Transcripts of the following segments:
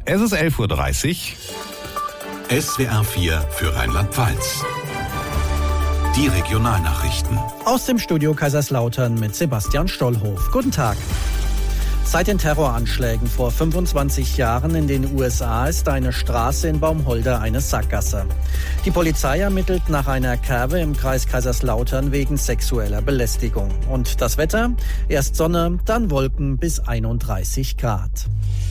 Es ist 11.30 Uhr. SWR 4 für Rheinland-Pfalz. Die Regionalnachrichten. Aus dem Studio Kaiserslautern mit Sebastian Stollhof. Guten Tag. Seit den Terroranschlägen vor 25 Jahren in den USA ist eine Straße in Baumholder eine Sackgasse. Die Polizei ermittelt nach einer Kerbe im Kreis Kaiserslautern wegen sexueller Belästigung. Und das Wetter? Erst Sonne, dann Wolken bis 31 Grad.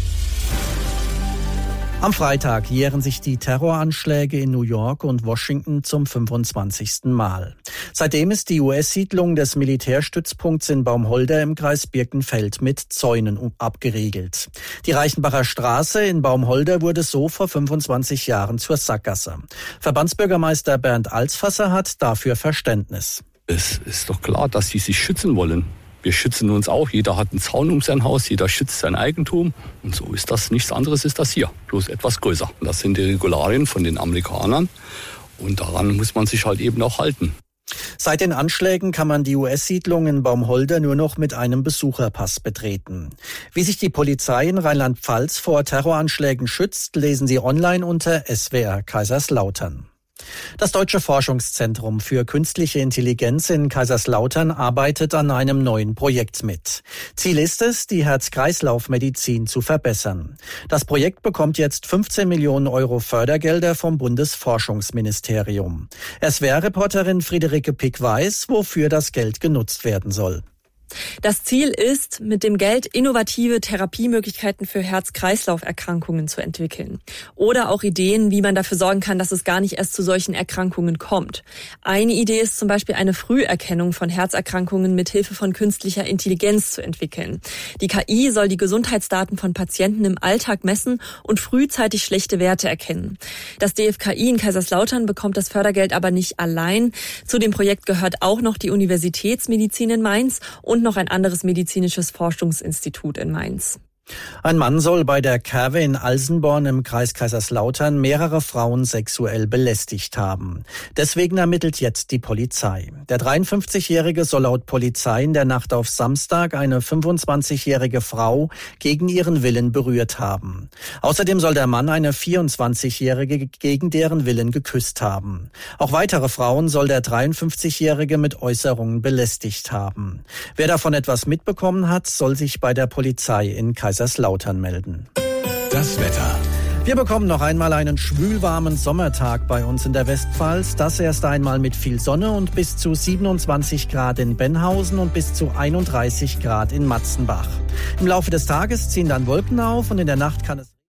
Am Freitag jähren sich die Terroranschläge in New York und Washington zum 25. Mal. Seitdem ist die US-Siedlung des Militärstützpunkts in Baumholder im Kreis Birkenfeld mit Zäunen abgeriegelt. Die Reichenbacher Straße in Baumholder wurde so vor 25 Jahren zur Sackgasse. Verbandsbürgermeister Bernd Alsfasser hat dafür Verständnis. Es ist doch klar, dass sie sich schützen wollen. Wir schützen uns auch. Jeder hat einen Zaun um sein Haus, jeder schützt sein Eigentum. Und so ist das, nichts anderes ist das hier, bloß etwas größer. Das sind die Regularien von den Amerikanern und daran muss man sich halt eben auch halten. Seit den Anschlägen kann man die US-Siedlung in Baumholder nur noch mit einem Besucherpass betreten. Wie sich die Polizei in Rheinland-Pfalz vor Terroranschlägen schützt, lesen Sie online unter SWR Kaiserslautern. Das Deutsche Forschungszentrum für künstliche Intelligenz in Kaiserslautern arbeitet an einem neuen Projekt mit. Ziel ist es, die Herz-Kreislauf-Medizin zu verbessern. Das Projekt bekommt jetzt 15 Millionen Euro Fördergelder vom Bundesforschungsministerium. SWR-Reporterin Friederike Pick weiß, wofür das Geld genutzt werden soll. Das Ziel ist, mit dem Geld innovative Therapiemöglichkeiten für Herz-Kreislauf-Erkrankungen zu entwickeln. Oder auch Ideen, wie man dafür sorgen kann, dass es gar nicht erst zu solchen Erkrankungen kommt. Eine Idee ist zum Beispiel eine Früherkennung von Herzerkrankungen mit Hilfe von künstlicher Intelligenz zu entwickeln. Die KI soll die Gesundheitsdaten von Patienten im Alltag messen und frühzeitig schlechte Werte erkennen. Das DFKI in Kaiserslautern bekommt das Fördergeld aber nicht allein. Zu dem Projekt gehört auch noch die Universitätsmedizin in Mainz und noch ein anderes medizinisches Forschungsinstitut in Mainz. Ein Mann soll bei der Kerwe in Alsenborn im Kreis Kaiserslautern mehrere Frauen sexuell belästigt haben. Deswegen ermittelt jetzt die Polizei. Der 53-Jährige soll laut Polizei in der Nacht auf Samstag eine 25-jährige Frau gegen ihren Willen berührt haben. Außerdem soll der Mann eine 24-jährige gegen deren Willen geküsst haben. Auch weitere Frauen soll der 53-jährige mit Äußerungen belästigt haben. Wer davon etwas mitbekommen hat, soll sich bei der Polizei in Kaiserslautern melden. Das Wetter. Wir bekommen noch einmal einen schwülwarmen Sommertag bei uns in der Westpfalz. Das erst einmal mit viel Sonne und bis zu 27 Grad in Benhausen und bis zu 31 Grad in Matzenbach. Im Laufe des Tages ziehen dann Wolken auf und in der Nacht kann es